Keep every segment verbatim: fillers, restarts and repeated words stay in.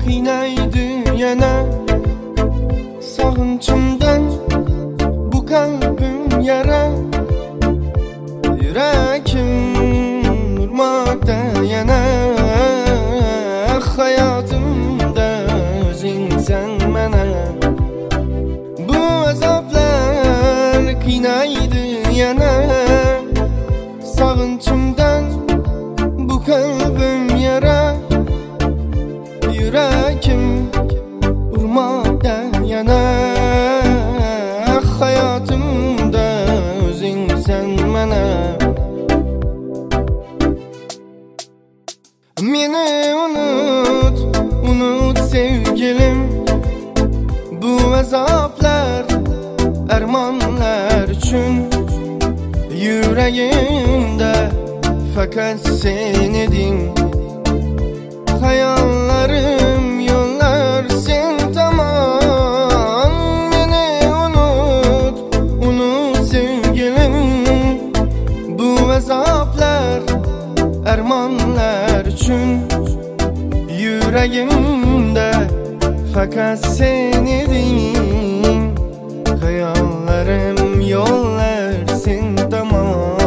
qiynaydi yana sog'inchimdan bu qalbim yara. Yuragim urmoqda yana hayotimda o'zingsan mana. Bu azoblar qiynaydi yana sog'inchimdan bu qalbim yara. Yuragim urmoqda yana hayotimda o'zingsan mana. Meni unut, unut sevgilim. Bu azoblar armonlar uchun. Yuragimda fakat sen eding. Hayollarim yollar sen tamam. Meni unut, unut sevgilim. Bu azoblar armonlar uchun. Yuragimda fakat sen eding. Hayollarim yollar sen tamam.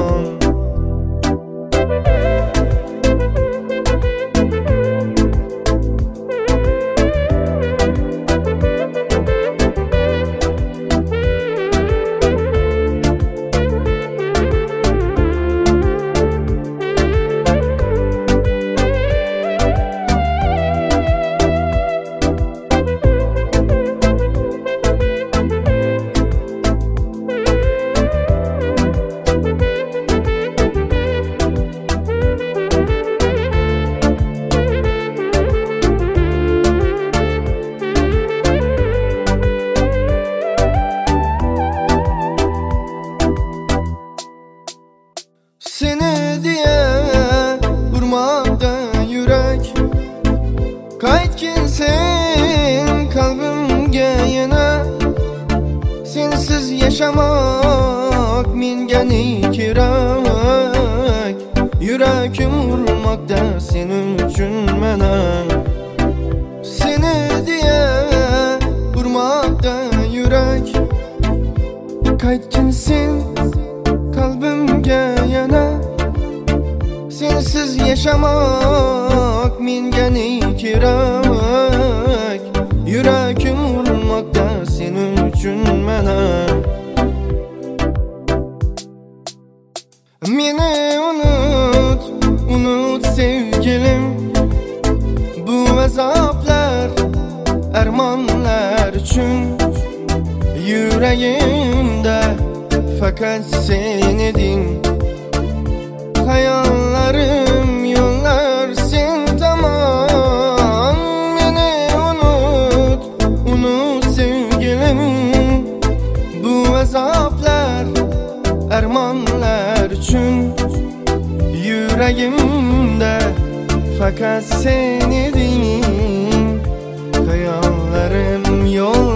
Seni diye vurmakta yürek. Qaytgin sen kalbimge yana. Sensiz yaşamak menga ne kerak. Yuragim urmoqda senin uchun mana. Seni diye vurmakta yürek. Qaytgin sen kalbimge yana. Sensiz yaşamak menga ne kerak. Yuragim urmoqda senin uchun mana. Meni unut, unut sevgilim. Bu azoblar armonlar uchun. Yuragimda fakat sen eding. Hayollarim yollar sen tamam. Meni unut, unut sevgilim. Bu azoblar armonlar uchun. Yuragimda fakat sen eding. Hayollarim yollar